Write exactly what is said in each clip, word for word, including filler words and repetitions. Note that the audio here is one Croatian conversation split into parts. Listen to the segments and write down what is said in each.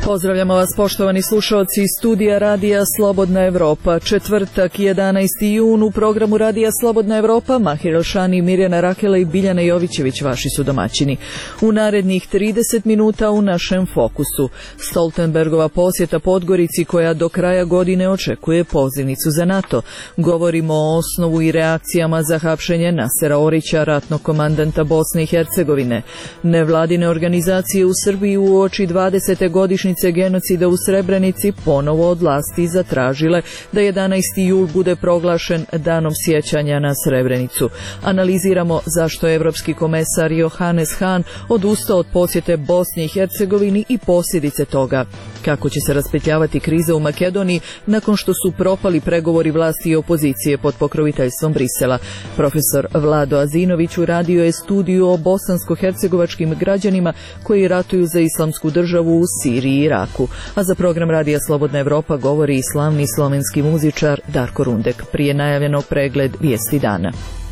Pozdravljamo vas, poštovani slušalci iz studija Radija Slobodna Evropa. Četvrtak, jedanaesti jun, u programu Radija Slobodna Evropa Mahir Elšani, Mirjana Rakela i Biljana Jovićević vaši su domaćini. U narednih trideset minuta u našem fokusu Stoltenbergova posjeta Podgorici koja do kraja godine očekuje pozivnicu za NATO. Govorimo o osnovu i reakcijama za hapšenje Nasera Orića, ratnog komandanta Bosne i Hercegovine. Nevladine organizacije u Srbiji uoči dvadesete godišnjice genocida u Srebrenici ponovo od vlasti zatražile da jedanaesti jul bude proglašen danom sjećanja na Srebrenicu. Analiziramo zašto je evropski komesar Johannes Hahn odustao od posjete Bosni i Hercegovini i posljedice toga. Kako će se raspetljavati kriza u Makedoniji nakon što su propali pregovori vlasti i opozicije pod pokroviteljstvom Brisela. Profesor Vlado Azinović uradio je studiju o bosansko-hercegovačkim građanima koji ratuju za islamsku državu u Siriji i Iraku. A za program Radija Slobodna Evropa govori i slavni slovenski muzičar Darko Rundek. Prije najavljenog pregled vijesti dana.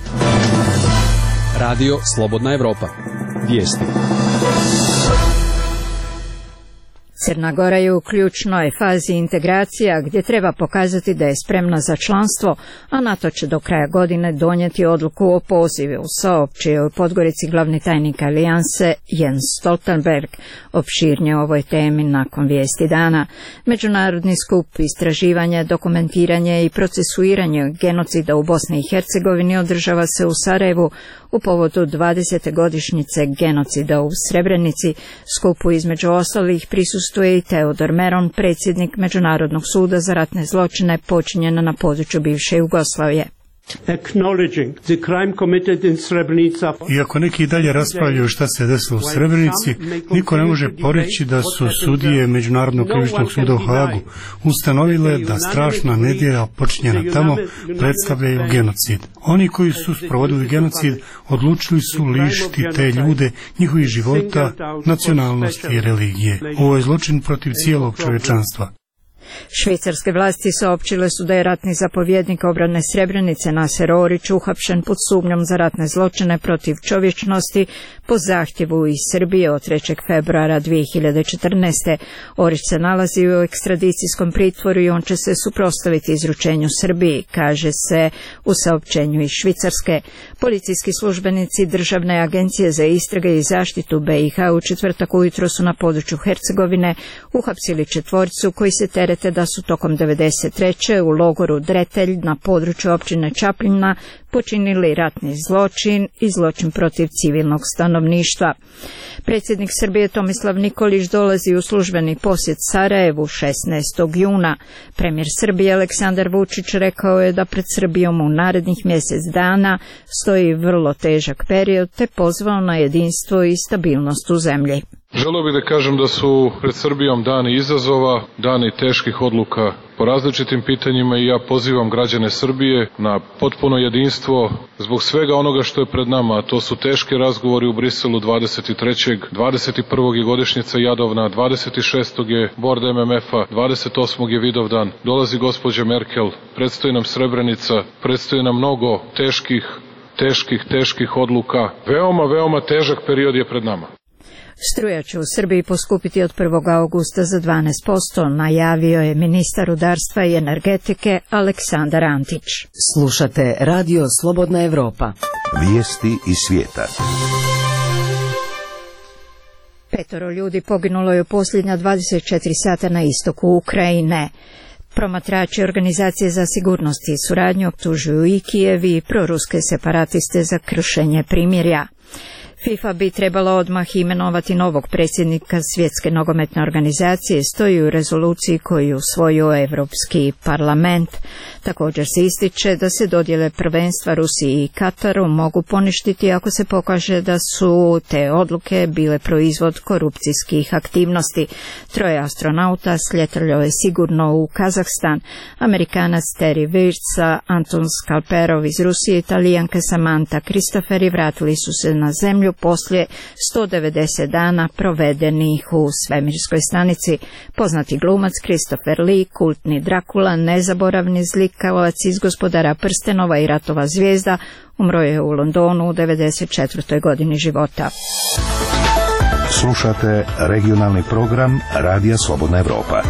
Radio Slobodna Evropa. Vijesti. Crna Gora je u ključnoj fazi integracija gdje treba pokazati da je spremna za članstvo, a NATO će do kraja godine donijeti odluku o pozivu, saopćio u Podgorici glavni tajnik alijanse Jens Stoltenberg. Opširnije o ovoj temi nakon vijesti dana. Međunarodni skup istraživanja, dokumentiranje i procesuiranje genocida u Bosni i Hercegovini održava se u Sarajevu u povodu dvadesete godišnjice genocida u Srebrenici. Skupu između ostalih prisustuje i Teodor Meron, predsjednik Međunarodnog suda za ratne zločine počinjene na području bivše Jugoslavije. Iako neki dalje raspravljaju šta se desilo u Srebrenici, niko ne može poreći da su sudije Međunarodnog krivičnog suda u Hagu ustanovile da strašna nedjela počinjena tamo predstavljaju genocid. Oni koji su sprovodili genocid odlučili su lišiti te ljude njihovih života, nacionalnosti i religije. Ovo je zločin protiv cijelog čovječanstva. Švicarske vlasti saopćile su da je ratni zapovjednik obrane Srebrenice Naser Orić uhapšen pod sumnjom za ratne zločine protiv čovječnosti po zahtjevu iz Srbije od trećeg februara dvije hiljade četrnaeste. Orić se nalazi u ekstradicijskom pritvoru i on će se suprotstaviti izručenju Srbiji, kaže se u saopćenju iz Švicarske. Policijski službenici Državne agencije za istrage i zaštitu B i H u četvrtak ujutro su na području Hercegovine uhapsili četvoricu koji se terete da su tokom devedeset treće u logoru Dretelj na području općine Čapljina počinili ratni zločin i zločin protiv civilnog stanovništva. Predsjednik Srbije Tomislav Nikolić dolazi u službeni posjet Sarajevu šesnaestog juna. Premijer Srbije Aleksandar Vučić rekao je da pred Srbijom u narednih mjesec dana stoji vrlo težak period te pozvao na jedinstvo i stabilnost u zemlji. Želeo bih da kažem da su pred Srbijom dani izazova, dani teških odluka po različitim pitanjima i ja pozivam građane Srbije na potpuno jedinstvo zbog svega onoga što je pred nama, a to su teški razgovori u Briselu dvadeset trećeg dvadeset prvog je godišnjica Jadovna, dvadeset šestog je bord M M F-a, dvadeset osmog je Vidovdan, dolazi gospođa Merkel, predstoji nam Srebrenica, predstoji nam mnogo teških, teških, teških odluka. Veoma, veoma težak period je pred nama. Struja će u Srbiji poskupiti od prvog augusta za dvanaest posto, najavio je ministar rudarstva i energetike Aleksandar Antić. Slušate Radio Slobodna Evropa. Vijesti iz svijeta. Petoro ljudi poginulo je u posljednja dvadeset četiri sata na istoku Ukrajine. Promatrači Organizacije za sigurnost i suradnju optužuju i Kijev i proruske separatiste za kršenje primirja. FIFA bi trebala odmah imenovati novog predsjednika Svjetske nogometne organizacije, stoji u rezoluciji koju usvojio Europski parlament. Također se ističe da se dodjele prvenstva Rusiji i Kataru mogu poništiti ako se pokaže da su te odluke bile proizvod korupcijskih aktivnosti. Troje astronauta sljetalo je sigurno u Kazahstan. Amerikanac Terry Virtz, Anton Skalperov iz Rusije, Italijanka Samantha Kristoferi vratili su se na zemlju poslije sto devedeset dana provedenih u svemirskoj stanici. Poznati glumac Christopher Lee, kultni Drakula, nezaboravni zlikavac iz Gospodara prstenova i Ratova zvijezda, umro je u Londonu u devedeset četvrtoj godini života. Slušate regionalni program Radija Slobodna Evropa.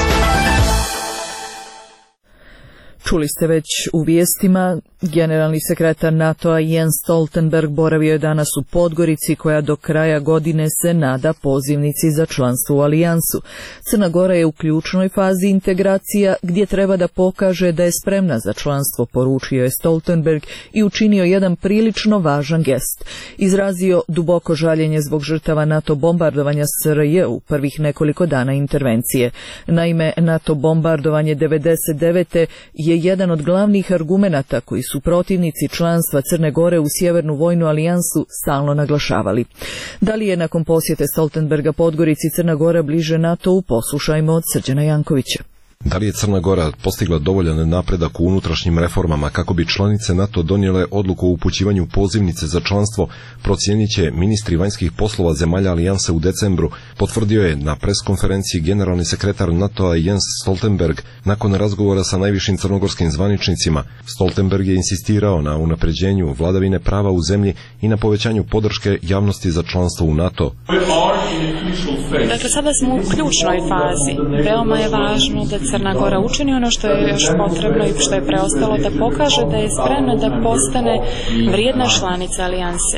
Čuli ste već u vijestima, generalni sekretar NATO-a Jens Stoltenberg boravio je danas u Podgorici koja do kraja godine se nada pozivnici za članstvo u alijansu. Crna Gora je u ključnoj fazi integracija gdje treba da pokaže da je spremna za članstvo, poručio je Stoltenberg i učinio jedan prilično važan gest. Izrazio duboko žaljenje zbog žrtava NATO bombardovanja S R J u prvih nekoliko dana intervencije. Naime, NATO bombardovanje devedeset devete je jedan od glavnih argumenata koji su protivnici članstva Crne Gore u Sjevernu vojnu alijansu stalno naglašavali. Da li je nakon posjete Stoltenberga Podgorici Crna Gora bliže NATO-u, poslušajmo od Srđana Jankovića. Da li je Crna Gora postigla dovoljan napredak u unutrašnjim reformama kako bi članice NATO donijele odluku o upućivanju pozivnice za članstvo, procijenit će ministri vanjskih poslova zemalja alijanse u decembru, potvrdio je na preskonferenciji generalni sekretar NATO-a Jens Stoltenberg nakon razgovora sa najvišim crnogorskim zvaničnicima. Stoltenberg je insistirao na unapređenju vladavine prava u zemlji i na povećanju podrške javnosti za članstvo u NATO. Dakle, sada smo u ključnoj fazi. Veoma je važno da Crna Gora učini ono što je još potrebno i što je preostalo, da pokaže da je spremna da postane vrijedna članica alijanse.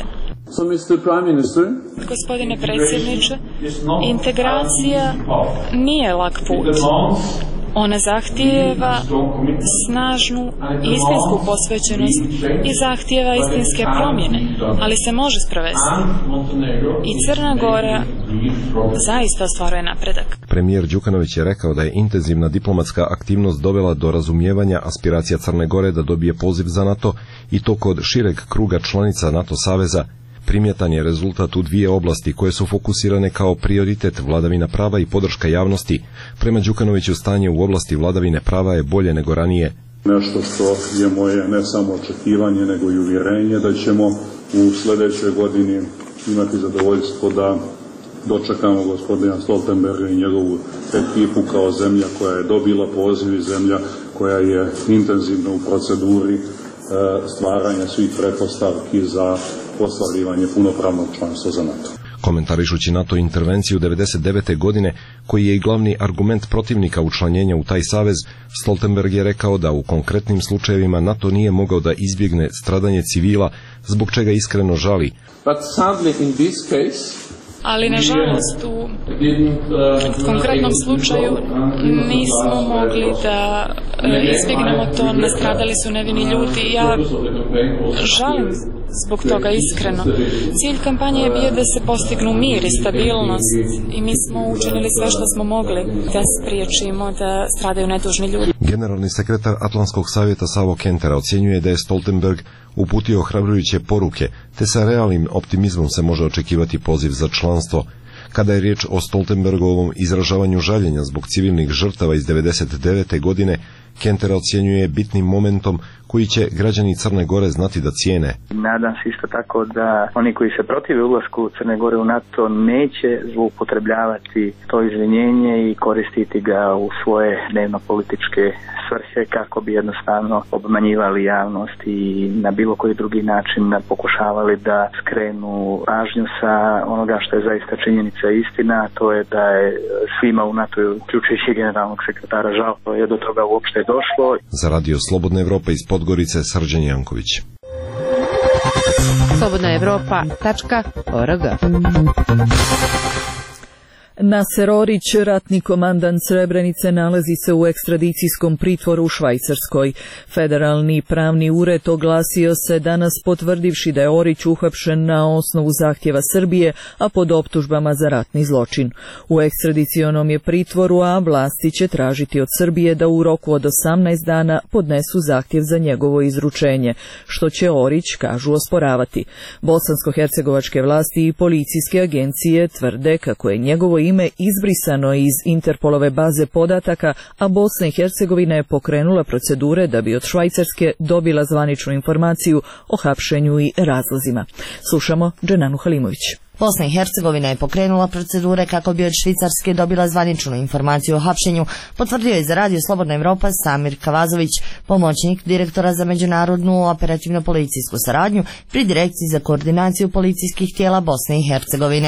Gospodine predsjedniče, integracija nije lak put. Ona zahtijeva snažnu istinsku posvećenost i zahtijeva istinske promjene, ali se može sprovesti. I Crna Gora zaista ostvaruje napredak. Premijer Đukanović je rekao da je intenzivna diplomatska aktivnost dovela do razumijevanja aspiracija Crne Gore da dobije poziv za NATO i to kod šireg kruga članica NATO saveza. Primjetan je rezultat u dvije oblasti koje su fokusirane kao prioritet vladavina prava i podrška javnosti. Prema Đukanoviću stanje u oblasti vladavine prava je bolje nego ranije. Nešto što je moje ne samo očekivanje nego i uvjerenje da ćemo u sljedećoj godini imati zadovoljstvo da dočekamo gospodina Stoltenberga i njegovu ekipu kao zemlja koja je dobila poziv i zemlja koja je intenzivno u proceduri stvaranja svih pretpostavki za ostvarivanje punopravnog članstva za NATO. Komentarišući NATO intervenciju devedeset devete godine, koji je i glavni argument protivnika učlanjenja u taj savez, Stoltenberg je rekao da u konkretnim slučajevima NATO nije mogao da izbjegne stradanje civila, zbog čega iskreno žali. But sadly in this case, ali nažalost u konkretnom slučaju nismo mogli da izbjegnemo to, nastradali su nevini ljudi. Ja žalim zbog toga iskreno. Cilj kampanje je bio da se postignu mir i stabilnost i mi smo učinili sve što smo mogli da spriječimo da stradaju nedužni ljudi. Generalni sekretar Atlantskog savjeta Savo Kentera ocjenjuje da je Stoltenberg uputio ohrabrujuće poruke, te sa realnim optimizmom se može očekivati poziv za članstvo. Kada je riječ o Stoltenbergovom izražavanju žaljenja zbog civilnih žrtava iz devedeset devete godine, Kentera ocjenjuje bitnim momentom koji će građani Crne Gore znati da cijene. Nadam se isto tako da oni koji se protive ulasku Crne Gore u NATO neće zloupotrebljavati to izvinjenje i koristiti ga u svoje dnevno-političke svrhe kako bi jednostavno obmanjivali javnost i na bilo koji drugi način pokušavali da skrenu pažnju sa onoga što je zaista činjenica i istina, a to je da je svima u NATO, uključujući generalnog sekretara, žao je do toga uopšte došlo. Za Radio Slobodna Evropa iz Podgorice, Srđan Janković. slobodna evropa tačka org. Naser Orić, ratni komandant Srebrenice, nalazi se u ekstradicijskom pritvoru u Švajcarskoj. Federalni pravni ured oglasio se danas potvrdivši da je Orić uhapšen na osnovu zahtjeva Srbije, a pod optužbama za ratni zločin. U ekstradicionom je pritvoru, a vlasti će tražiti od Srbije da u roku od osamnaest dana podnesu zahtjev za njegovo izručenje, što će Orić, kažu, osporavati. Bosansko-hercegovačke vlasti i policijske agencije tvrde kako je njegovo ime izbrisano iz Interpolove baze podataka, a Bosna i Hercegovina je pokrenula procedure da bi od Švajcarske dobila zvaničnu informaciju o hapšenju i razlozima. Slušamo Dženanu Halimović. Bosna i Hercegovina je pokrenula procedure kako bi od Švicarske dobila zvaničnu informaciju o hapšenju, potvrdio je za Radio Slobodna Evropa Samir Kavazović, pomoćnik direktora za međunarodnu operativno-policijsku saradnju pri Direkciji za koordinaciju policijskih tijela Bosne i Hercegovine.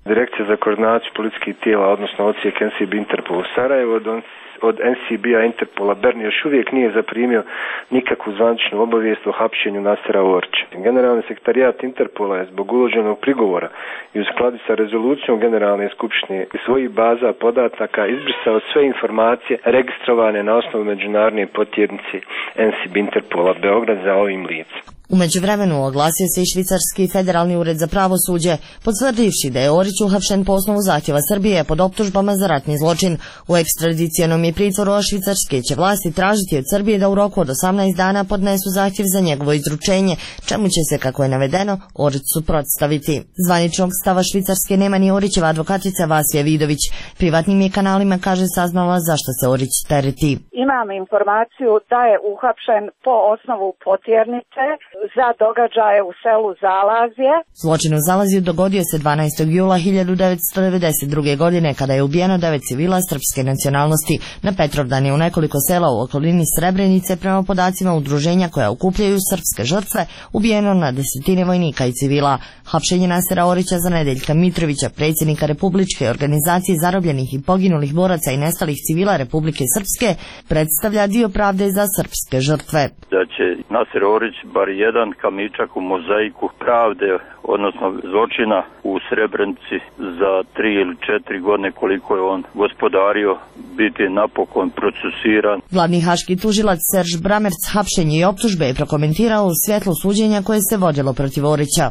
Direkcija za koordinaciju policijskih tijela, odnosno odsjek N C B Interpol u Sarajevo, od N C B-a Interpola Bern još uvijek nije zaprimio nikakvu zvaničnu obavijest o hapšenju Nasera Orića. Generalni sekretarijat Interpola je zbog uloženog prigovora i u skladu sa rezolucijom Generalne skupštine iz svojih baza podataka izbrisao sve informacije registrovane na osnovu međunarodne potjernice N C B Interpola Beograd za ovim licem. U međuvremenu oglasio se i švicarski federalni ured za pravosuđe, potvrdivši da je Orić uhapšen po osnovu zahtjeva Srbije pod optužbama za ratni zločin. U ekstradicionom je pritvoru, a švicarske će vlasti tražiti od Srbije da u roku od osamnaest dana podnesu zahtjev za njegovo izručenje, čemu će se, kako je navedeno, Orić suprotstaviti. Zvaničnog stava Švicarske nema ni Orićeva advokatica Vasija Vidović. Privatnim je kanalima, kaže, saznala zašto se Orić tereti. Imam informaciju da je uhapšen po osnovu potjernice za događaje u selu Zalazje. Zločin u Zalazju dogodio se dvanaestog jula hiljadu devetsto devedeset druge. godine kada je ubijeno devet civila srpske nacionalnosti. Na Petrovdan je u nekoliko sela u okolini Srebrenice, prema podacima udruženja koja okupljaju srpske žrtve, ubijeno na desetine vojnika i civila. Hapšenje Nasera Orića za Nedeljka Mitrovića, predsjednika Republičke organizacije zarobljenih i poginulih boraca i nestalih civila Republike Srpske, predstavlja dio pravde za srpske žrtve. Da će Naser Orić bar jedan kamičak u mozaiku pravde, odnosno zločina u Srebrenici za tri ili četiri godine koliko je on gospodario, biti napokon procesuiran. Glavni haški tužilac Serž Bramerc hapšenje i optužbe je prokomentirao u svjetlu suđenja koje se vodilo protiv Orića.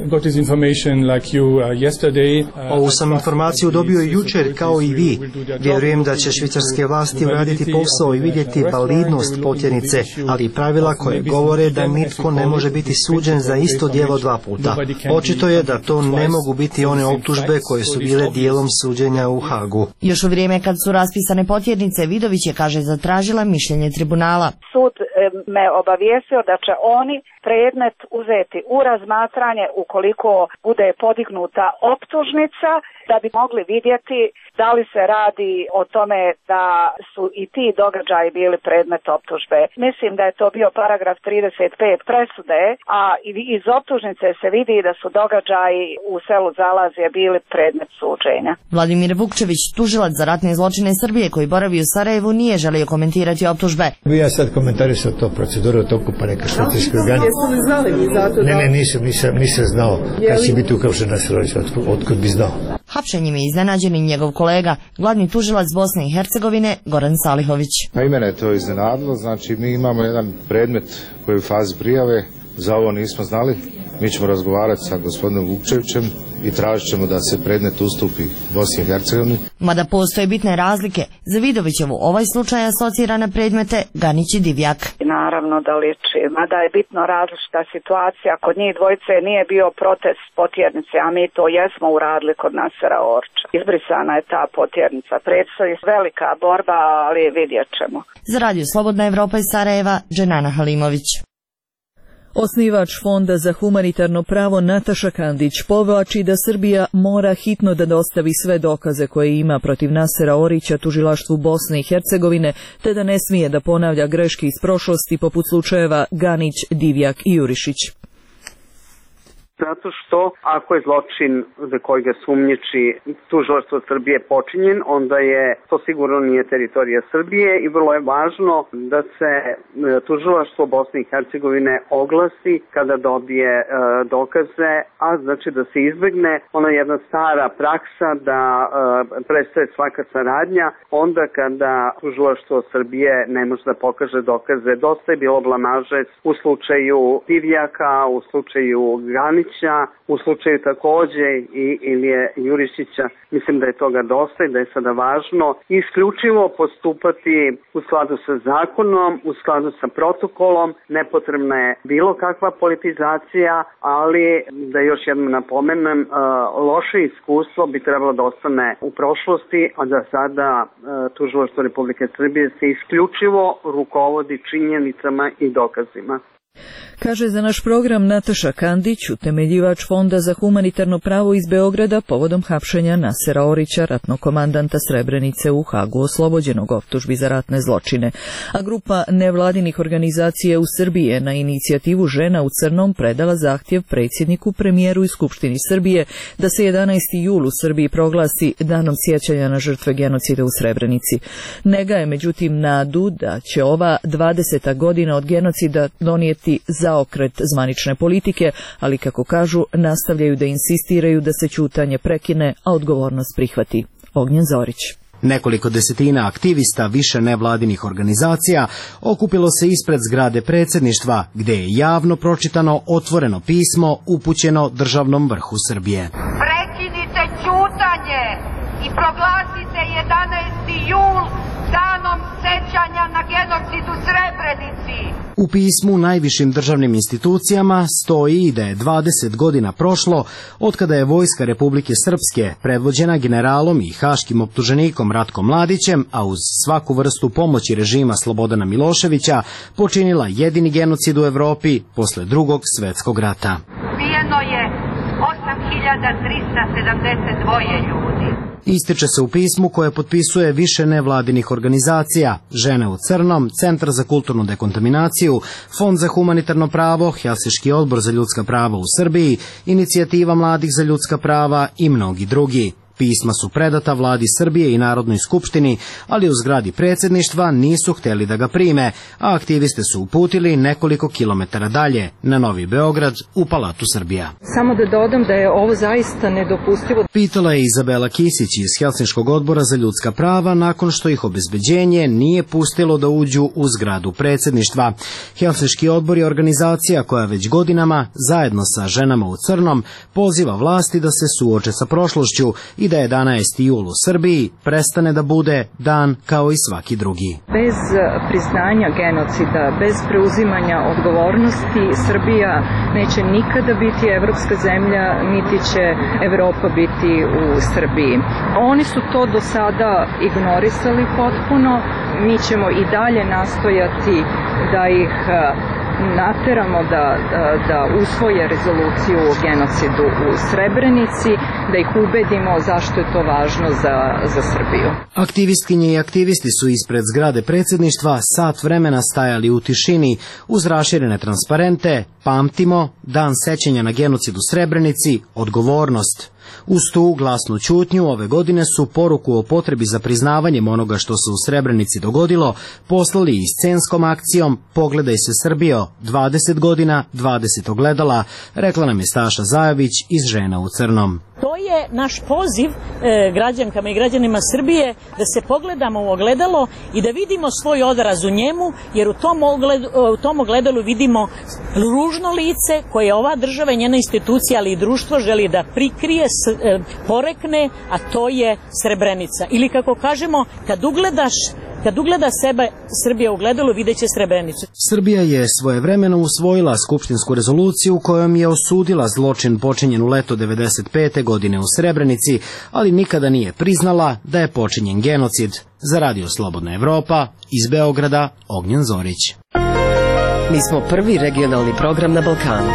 Ovu sam informaciju dobio i jučer kao i vi. Vjerujem da će švicarske vlasti uraditi posao i vidjeti validnost potjernice, ali i pravila koje govore da nitko ne može biti suđen za isto djelo dva puta. Očito je da to ne mogu biti one optužbe koje su bile dijelom suđenja u Hagu. Još u vrijeme kad su raspisane potjernice, Vidović je, kaže, zatražila mišljenje tribunala. Sud me obavijestio da će oni predmet uzeti u razmatranje ukoliko bude podignuta optužnica, da bi mogli vidjeti da li se radi o tome da su i ti događaji bili predmet optužbe. Mislim da je to bio paragraf trideset pet presude, a iz optužnice se vidi da su događaji u selu Zalazje bili predmet suđenja. Vladimir Vukčević, tužilac za ratne zločine Srbije koji boravi u Sarajevu, nije želio komentirati optužbe. Ja sad komentarisao to proceduru u toku pa neka švicarski organ. Jeste li znali vi zato da... Ne, ne, nisam, nisam, nisam znao kad će biti uhapšen Naser Orić, otkud bi znao. Hapšenjem je iznenađen i njegov kolega, glavni tužilac Bosne i Hercegovine, Goran Salihović. A i mene je to iznenadilo, znači mi imamo jedan predmet koji je u fazi prijave, za ovo nismo znali. Mi ćemo razgovarati sa gospodinom Vukčevićem i tražit ćemo da se predmet ustupi Bosni i Hercegovini. Mada postoje bitne razlike, za Vidovićevu ovaj slučaj asocira na predmete Ganić i Divjak. Naravno da liči, mada je bitno različita situacija. Kod njih dvojice nije bio protest potjernice, a mi to jesmo uradili kod Nasera Orića. Izbrisana je ta potjernica. Predstoji velika borba, ali vidjet ćemo. Za Radio Slobodna Evropa iz Sarajeva, Dženana Halimović. Osnivač Fonda za humanitarno pravo Nataša Kandić povlači da Srbija mora hitno da dostavi sve dokaze koje ima protiv Nasera Orića tužilaštvu Bosne i Hercegovine, te da ne smije da ponavlja greške iz prošlosti poput slučajeva Ganić, Divjak i Jurišić. Zato što ako je zločin za koji ga sumnjiči tužilaštvo Srbije počinjen, onda je to sigurno nije teritorija Srbije i vrlo je važno da se tužilaštvo Bosne i Hercegovine oglasi kada dobije e, dokaze, a znači da se izbegne ona jedna stara praksa da e, prestaje svaka saradnja onda kada tužilaštvo Srbije ne može da pokaže dokaze. Dosta je bilo blamaže u slučaju Divjaka, u slučaju Ganića, u slučaju takođe i Ilije Jurišića. Mislim da je toga dosta i da je sada važno isključivo postupati u skladu sa zakonom, u skladu sa protokolom. Nepotrebna je bilo kakva politizacija, ali da još jednom napomenem, loše iskustvo bi trebalo da ostane u prošlosti, a da sada tužilaštvo Republike Srbije se isključivo rukovodi činjenicama i dokazima. Kaže za naš program Nataša Kandić, utemeljivač Fonda za humanitarno pravo iz Beograda povodom hapšenja Nasera Orića, ratnog komandanta Srebrenice u Hagu, oslobođenog optužbi za ratne zločine. A grupa nevladinih organizacija u Srbiji je na inicijativu Žena u crnom predala zahtjev predsjedniku, premijeru i Skupštini Srbije da se jedanaesti jul u Srbiji proglasi danom sjećanja na žrtve genocida u Srebrenici. Ne gaje međutim nadu da će ova dvadeseta godina od genocida donijeti zaokret zvanične politike, ali kako kažu, nastavljaju da insistiraju da se ćutanje prekine, a odgovornost prihvati. Ognjen Zorić. Nekoliko desetina aktivista više nevladinih organizacija okupilo se ispred zgrade predsjedništva, gdje je javno pročitano otvoreno pismo upućeno državnom vrhu Srbije. Prekinite ćutanje i proglasite jedanaesti jul danom sećanja na genocid u Srebrenici. U pismu najvišim državnim institucijama stoji da je dvadeset godina prošlo od kada je vojska Republike Srpske, predvođena generalom i haškim optuženikom Ratkom Mladićem, a uz svaku vrstu pomoći režima Slobodana Miloševića, počinila jedini genocid u Evropi posle drugog svjetskog rata. Ubijeno je osam hiljada trista sedamdeset dva ljudi. Ističe se u pismu koje potpisuje više nevladinih organizacija, Žene u crnom, Centar za kulturnu dekontaminaciju, Fond za humanitarno pravo, Helsinški odbor za ljudska prava u Srbiji, Inicijativa mladih za ljudska prava i mnogi drugi. Pisma su predata vladi Srbije i Narodnoj skupštini, ali u zgradi predsjedništva nisu htjeli da ga prime, a aktiviste su uputili nekoliko kilometara dalje, na Novi Beograd, u Palatu Srbija. Samo da dodam da je ovo zaista nedopustivo. Pitala je Izabela Kisić iz Helsinškog odbora za ljudska prava nakon što ih obezbeđenje nije pustilo da uđu u zgradu predsjedništva. Helsinški odbor je organizacija koja već godinama, zajedno sa Ženama u crnom, poziva vlasti da se suoče sa prošlošću i da jedanaesti jul u Srbiji prestane da bude dan kao i svaki drugi. Bez priznanja genocida, bez preuzimanja odgovornosti, Srbija neće nikada biti evropska zemlja, niti će Evropa biti u Srbiji. Oni su to do sada ignorisali potpuno, mi ćemo i dalje nastojati da ih nateramo da, da, da usvoje rezoluciju o genocidu u Srebrenici, da ih ubedimo zašto je to važno za, za Srbiju. Aktivistkinje i aktivisti su ispred zgrade predsjedništva sat vremena stajali u tišini uz raširene transparente "Pamtimo, dan sećanja na genocid u Srebrenici, odgovornost". Uz tu glasnu ćutnju ove godine su poruku o potrebi za priznavanjem onoga što se u Srebrenici dogodilo poslali i scenskom akcijom "Pogledaj se Srbijo, dvadeset godina, dvadeset ogledala", rekla nam je Staša Zajović iz Žena u crnom. To je naš poziv e, građankama i građanima Srbije da se pogledamo u ogledalo i da vidimo svoj odraz u njemu, jer u tom, ogled, u tom ogledalu vidimo ružno lice koje ova država i njena institucija, ali i društvo želi da prikrije, s, e, porekne, a to je Srebrenica. Ili kako kažemo, kad ugledaš Kad ugleda sebe Srbija u ogledalu, videće Srebrenicu. Srbija je svojevremeno usvojila skupštinsku rezoluciju kojom je osudila zločin počinjen u leto devedeset pete godine u Srebrenici, ali nikada nije priznala da je počinjen genocid. Za Radio Slobodna Evropa, iz Beograda, Ognjen Zorić. Mi smo prvi regionalni program na Balkanu.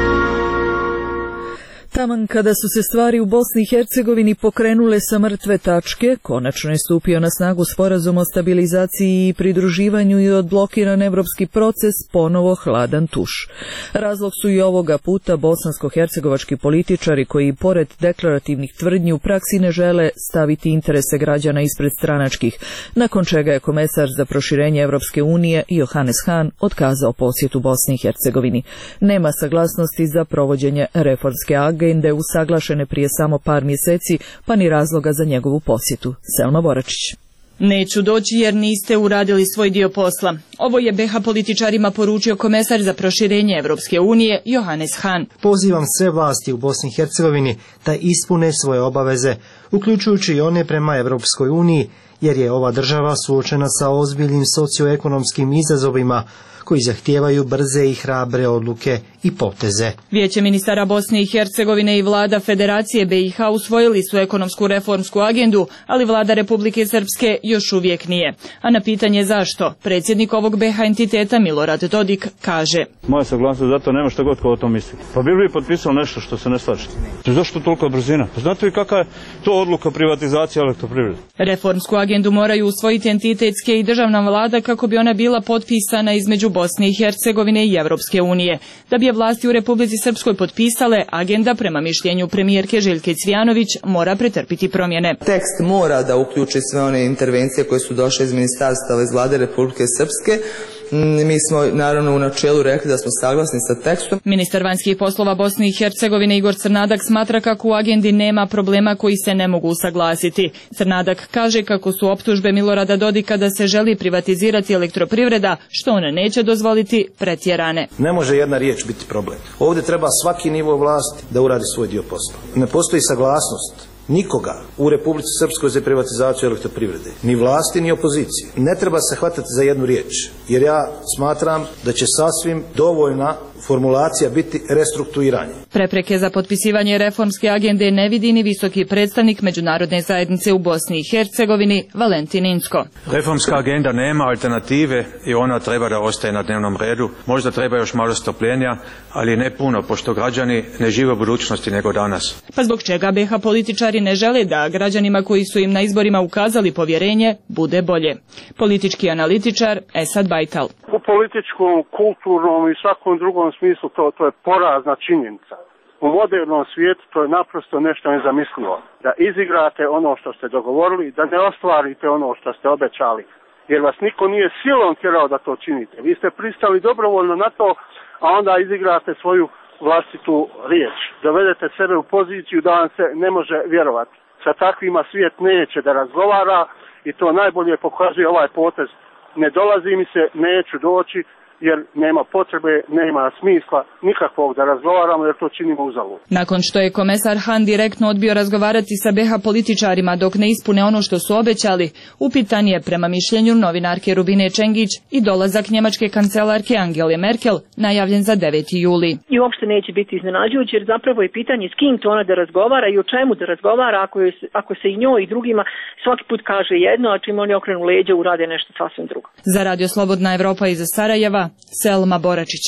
Taman kada su se stvari u Bosni i Hercegovini pokrenule sa mrtve tačke, konačno je stupio na snagu sporazum o stabilizaciji i pridruživanju i odblokiran evropski proces ponovo hladan tuš. Razlog su i ovoga puta bosansko-hercegovački političari koji pored deklarativnih tvrdnji u praksi ne žele staviti interese građana ispred stranačkih, nakon čega je komesar za proširenje Evropske unije Johannes Hahn otkazao posjetu Bosni i Hercegovini. Nema saglasnosti za provođenje reformske agende agende usaglašene prije samo par mjeseci, pa ni razloga za njegovu posjetu. Selma Boračić. Neću doći jer niste uradili svoj dio posla. Ovo je be ha političarima poručio komesar za proširenje Evropske unije Johannes Hahn. Pozivam sve vlasti u Bosni i Hercegovini da ispune svoje obaveze uključujući i one prema Evropskoj uniji, jer je ova država suočena sa ozbiljnim socioekonomskim izazovima koji zahtijevaju brze i hrabre odluke i poteze. Vijeće ministara Bosne i Hercegovine i vlada Federacije B i H usvojili su ekonomsku reformsku agendu, ali vlada Republike Srpske još uvijek nije. A na pitanje zašto, predsjednik ovog B H entiteta Milorad Dodik kaže: Moja saglasnost za to nema što god ko o tom misli. Pa bi li potpisao nešto što se ne slaže? Zašto toliko brzina? Pa znate li kakva je to odluka privatizacije elektroprivrede? Reformsku agendu moraju usvojiti entitetske i državna vlada kako bi ona bila potpisana između Bosne i Hercegovine i Evropske unije. Da bi je vlasti u Republici Srpskoj potpisale, agenda prema mišljenju premijerke Željke Cvijanović mora pretrpiti promjene. Tekst mora da uključi sve one intervencije koje su došle iz ministarstava iz vlade Republike Srpske. Mi smo naravno u načelu rekli da smo saglasni sa tekstom. Ministar vanjskih poslova Bosne i Hercegovine Igor Crnadak smatra kako u agendi nema problema koji se ne mogu usaglasiti. Crnadak kaže kako su optužbe Milorada Dodika da se želi privatizirati elektroprivreda, što on neće dozvoliti, pretjerane. Ne može jedna riječ biti problem. Ovdje treba svaki nivo vlasti da uradi svoj dio posla. Ne postoji saglasnost nikoga u Republici Srpskoj za privatizaciju elektroprivrede, ni vlasti ni opozicije. Ne treba se hvatati za jednu riječ, jer ja smatram da će sasvim dovoljna formulacija biti restrukturiranje. Prepreke za potpisivanje reformske agende ne vidi ni visoki predstavnik međunarodne zajednice u Bosni i Hercegovini Valentin Inzko. Reformska agenda nema alternative i ona treba da ostaje na dnevnom redu. Možda treba još malo strpljenja, ali ne puno, pošto građani ne žive u budućnosti nego danas. Pa zbog čega B H političari ne žele da građanima koji su im na izborima ukazali povjerenje bude bolje? Politički analitičar Esad Bajtal. U političkom, kulturnom i svakom drugom smislu to, to je porazna činjenica. U modernom svijetu to je naprosto nešto nezamislivo. Da izigrate ono što ste dogovorili, da ne ostvarite ono što ste obećali. Jer vas niko nije silom tjerao da to činite. Vi ste pristali dobrovoljno na to, a onda izigrate svoju vlastitu riječ. Dovedete sebe u poziciju da vam se ne može vjerovati. Sa takvima svijet neće da razgovara i to najbolje pokazuje ovaj potez. Ne dolazi mi se, neću doći, jer nema potrebe, nema smisla nikakvog da razgovaramo, jer to činimo uzalud. Nakon što je komesar Han direktno odbio razgovarati sa B H političarima dok ne ispune ono što su obećali, upitan je prema mišljenju novinarke Rubine Čengić i dolazak njemačke kancelarke Angele Merkel najavljen za deveti juli. I uopšte neće biti iznenađujuće, jer zapravo je pitanje s kim to ona da razgovara i o čemu da razgovara ako, je, ako se i njoj i drugima svaki put kaže jedno, a čim oni okrenu leđa urade nešto sasvim drugo. Za Radio Slobodna Evropa iz Sarajeva, Selma Boračić.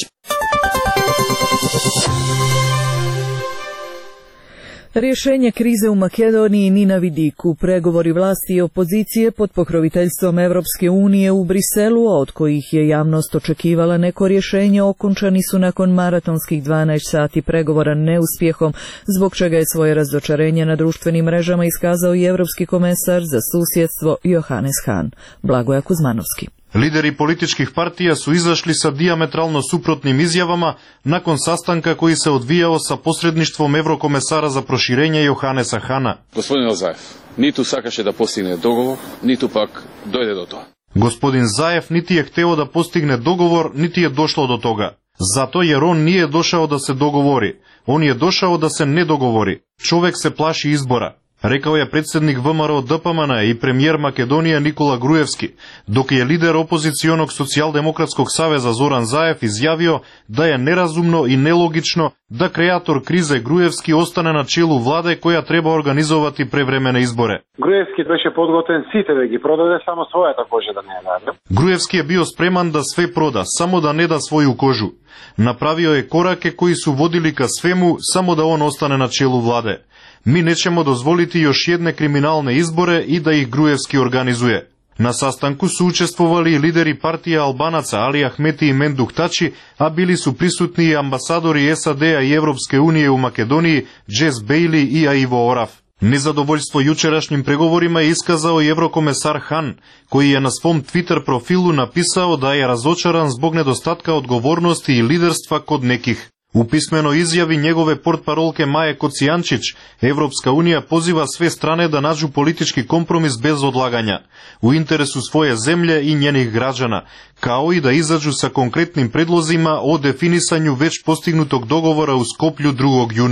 Rješenje krize u Makedoniji ni na vidiku. Pregovori vlasti i opozicije pod pokroviteljstvom Evropske unije u Briselu, a od kojih je javnost očekivala neko rješenje, okončani su nakon maratonskih dvanaest sati pregovora neuspjehom, zbog čega je svoje razočarenje na društvenim mrežama iskazao i Evropski komesar za susjedstvo Johannes Hahn. Blagoja Kuzmanovski. Lideri političkih partija su izašli sa dijametralno suprotnim izjavama nakon sastanka koji se odvijao sa posredništvom Evrokomesara za proširenje Johannesa Hahna. Gospodin Zaev, ni tu sakaše da postigne dogovor, ni tu pak dojde do toga. Gospodin Zaev niti je hteo da postigne dogovor, niti je došlo do toga. Zato jer on nije došao da se dogovori. On je došao da se ne dogovori. Čovek se plaši izbora. Rekao je predsjednik V M R O D P M N i premijer Makedonije Nikola Grujevski, dok je lider opozicionog socijaldemokratskog saveza Zoran Zaev izjavio da je nerazumno i nelogično da kreator krize Grujevski ostane na čelu vlade koja treba organizovati prevremene izbore. Grujevski беше подготвен сите да ги продаде, само својата кожа да не ја даде. Grujevski je bio spreman da sve proda, samo da ne da svoju kožu. Napravio je korake koji su vodili ka svemu, samo da on ostane na čelu vlade. Mi nećemo dozvoliti još jedne kriminalne izbore i da ih Grujevski organizuje. Na sastanku su učestvovali i lideri partije Albanaca Ali Ahmeti i Menduh Tači, a bili su prisutni i ambasadori S A D-a i Evropske unije u Makedoniji, Jess Bailey i Aivo Oraf. Nezadovoljstvo jučerašnjim pregovorima je iskazao i Evrokomesar Hahn, koji je na svom Twitter profilu napisao da je razočaran zbog nedostatka odgovornosti i liderstva kod nekih. U pismenoj izjavi njegove portparolke Maje Kocijančić, Evropska unija poziva sve strane da nađu politički kompromis bez odlaganja, u interesu svoje zemlje i njenih građana, kao i da izađu sa konkretnim predlozima o definisanju već postignutog dogovora u Skoplju drugog juna.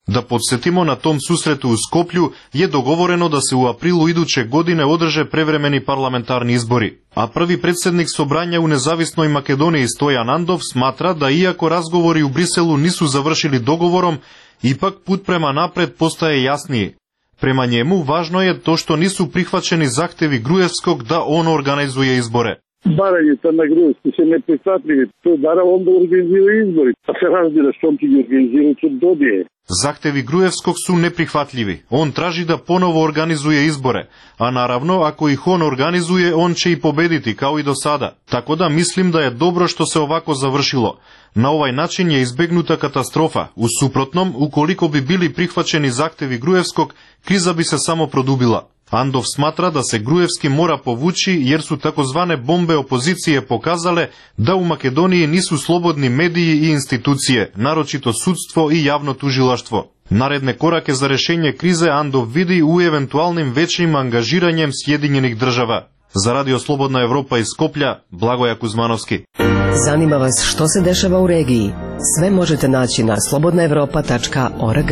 Da podsjetimo, na tom susretu u Skoplju je dogovoreno da se u aprilu iduće godine održe prevremeni parlamentarni izbori. A prvi predsjednik Sobranja u nezavisnoj Makedoniji Stojan Andov smatra da iako razgovori u Briselu nisu završili dogovorom, ipak put prema napred postaje jasniji. Prema njemu važno je to što nisu prihvaćeni zahtevi Gruevskog da on organizuje izbore. Барањето на Груевски се неприхватливи. Тој барал он да организира избори. А се разбира што ќе ги организира, ќе добие. Zahtevi Gruevskog su neprihvatljivi. On traži da ponovo organizuje izbore, a naravno ako ih on organizuje, on će i pobediti kao i do sada. Tako da mislim da je dobro što se ovako završilo. Na ovaj način je izbegnuta katastrofa. U suprotnom, ukoliko bi bili prihvaćeni zahtevi Gruevskog, kriza bi se samo produbila. Andov smatra da se Gruevski mora povući jer su takozvane bombe opozicije pokazale da u Makedoniji nisu slobodni mediji i institucije, naročito sudstvo i javno tužilaštvo. Naredne korake za rešenje krize Andov vidi u eventualnim većim angažiranjem Sjedinjenih država. Za Radio Slobodna Evropa iz Skoplja, Blagoja Kuzmanovski. Zanima vas što se dešava u regiji? Sve možete naći na slobodna evropa tačka org.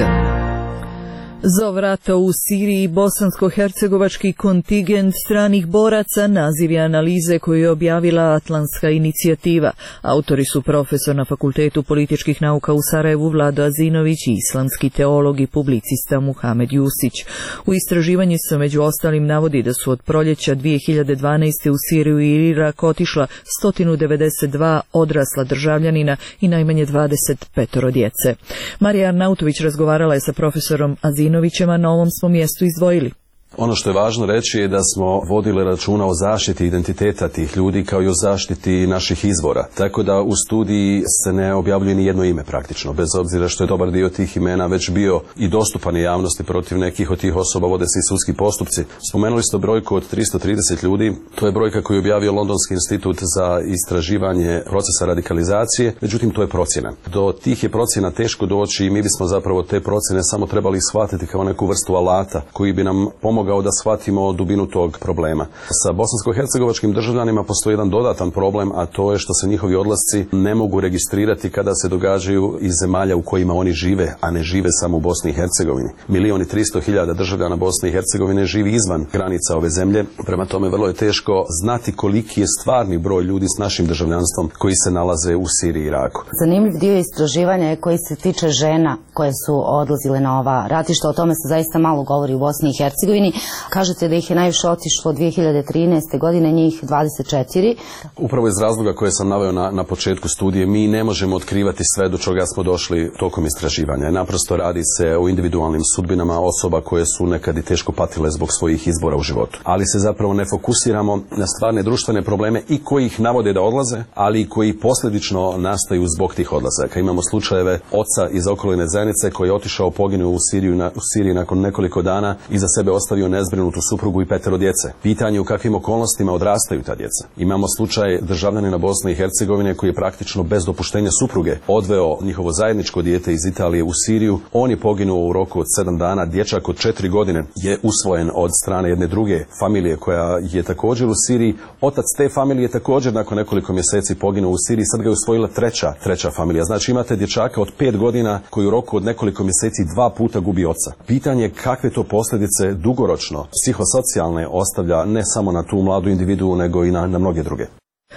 Zov rata u Siriji bosansko-hercegovački kontingent stranih boraca naziv je analize koju je objavila Atlantska inicijativa. Autori su profesor na Fakultetu političkih nauka u Sarajevu Vlado Azinović i islamski teolog i publicista Muhamed Jusić. U istraživanju se među ostalim navodi da su od proljeća dvije hiljade dvanaeste. u Siriju i Irak otišla sto devedeset dva odrasla državljanina i najmanje dvadeset pet djece. Marija Arnautović razgovarala je sa profesorom Azinovićem, a na ovom smo mjestu izdvojili. Ono što je važno reći je da smo vodili računa o zaštiti identiteta tih ljudi kao i o zaštiti naših izvora. Tako da u studiji se ne objavljuje ni jedno ime praktično, bez obzira što je dobar dio tih imena već bio i dostupan javnosti. Protiv nekih od tih osoba vode se i sudski postupci. Spomenuli ste brojku od tristo trideset ljudi, to je brojka koju je objavio Londonski institut za istraživanje procesa radikalizacije, međutim to je procjena. Do tih je procjena teško doći i mi bismo zapravo te procjene samo trebali shvatiti kao neku vrstu alata koji bi nam pomogao da shvatimo dubinu tog problema. Sa bosansko-hercegovačkim državljanima postoji jedan dodatan problem, a to je što se njihovi odlasci ne mogu registrirati kada se događaju iz zemalja u kojima oni žive, a ne žive samo u Bosni i Hercegovini. Milion i tristo hiljada državljana Bosne i Hercegovine živi izvan granica ove zemlje, prema tome vrlo je teško znati koliki je stvarni broj ljudi s našim državljanstvom koji se nalaze u Siriji i Iraku. Zanimljiv dio istraživanja je koji se tiče žena koje su odlazile na ova ratišta, o tome se zaista malo govori u Bosni i Hercegovini. Kažete da ih je najviše otišlo dvije hiljade trinaeste. godine, njih dvadeset četiri. Upravo iz razloga koje sam naveo na, na početku studije, mi ne možemo otkrivati sve do čega smo došli tokom istraživanja. Naprosto radi se o individualnim sudbinama osoba koje su nekad i teško patile zbog svojih izbora u životu. Ali se zapravo ne fokusiramo na stvarne društvene probleme i koji ih navode da odlaze, ali i koji posljedično nastaju zbog tih odlazaka. Imamo slučajeve oca iz okoline zajednice koji je otišao poginuo u Siriju, na, u Siriji nakon nekoliko dana i za sebe ostavio nezbrinutu suprugu i petero djece. Pitanje u kakvim okolnostima odrastaju ta djeca. Imamo slučaj državljanina Bosne i Hercegovine koji je praktično bez dopuštenja supruge odveo njihovo zajedničko dijete iz Italije u Siriju. On je poginuo u roku od sedam dana. Dječak od četiri godine je usvojen od strane jedne druge familije koja je također u Siriji. Otac te familije je također nakon nekoliko mjeseci poginuo u Siriji. Sad ga je usvojila treća, treća familija. Znači imate dječaka od pet godina koji u roku od nekoliko mjeseci dva puta gubi oca. Pitanje je kakve to posljedice dugoročno psihosocijalne ostavlja ne samo na tu mladu individu nego i na, na mnoge druge.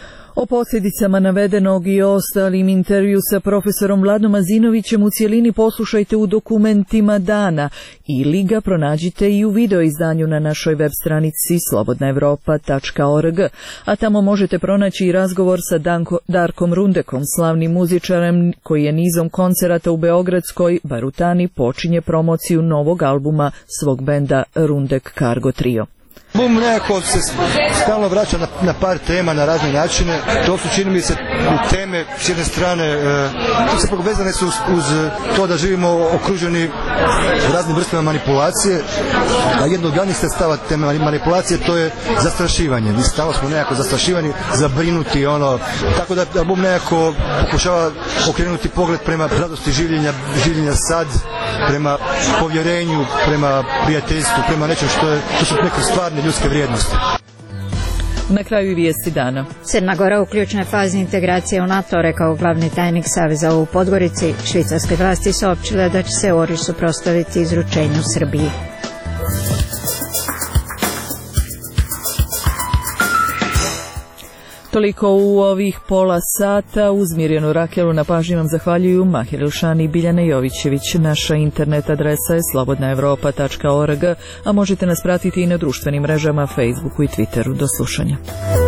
O posljedicama navedenog i ostalim intervju sa profesorom Vladom Azinovićem u cijelini poslušajte u dokumentima dana ili ga pronađite i u video izdanju na našoj web stranici slobodna evropa tačka org, a tamo možete pronaći i razgovor sa Danko, Darkom Rundekom, slavnim muzičarem koji je nizom koncerata u beogradskoj Barutani počinje promociju novog albuma svog benda Rundek Cargo Trio. Bum nekako se stalno vraća na, na par tema na razne načine. To su, čini mi se, teme s jedne strane e, to se povezane su uz, uz to da živimo okruženi raznim vrstama manipulacije, a jedno od glavnih sredstava teme manipulacije to je zastrašivanje. Mi stalno smo nekako zastrašivani, zabrinuti, ono, tako da album nekako pokušava okrenuti pogled prema radosti življenja, življenja sad, prema povjerenju, prema prijateljstvu, prema nečem što je, to su neke stvarne ljudske vrijednosti. Na kraju i vijesti dana. Crna Gora u ključnoj fazi integracije u NATO, rekao glavni tajnik Saveza u Podgorici. Švicarske vlasti saopćile da će se Oriš suprotstaviti izručenju Srbiji. Toliko u ovih pola sata. Uz Mirjanu Rakelu na pažnji vam zahvaljuju Mahir Ilšani i Biljana Jovićević. Naša internet adresa je slobodna evropa tačka org, a možete nas pratiti i na društvenim mrežama, Facebooku i Twitteru. Do slušanja.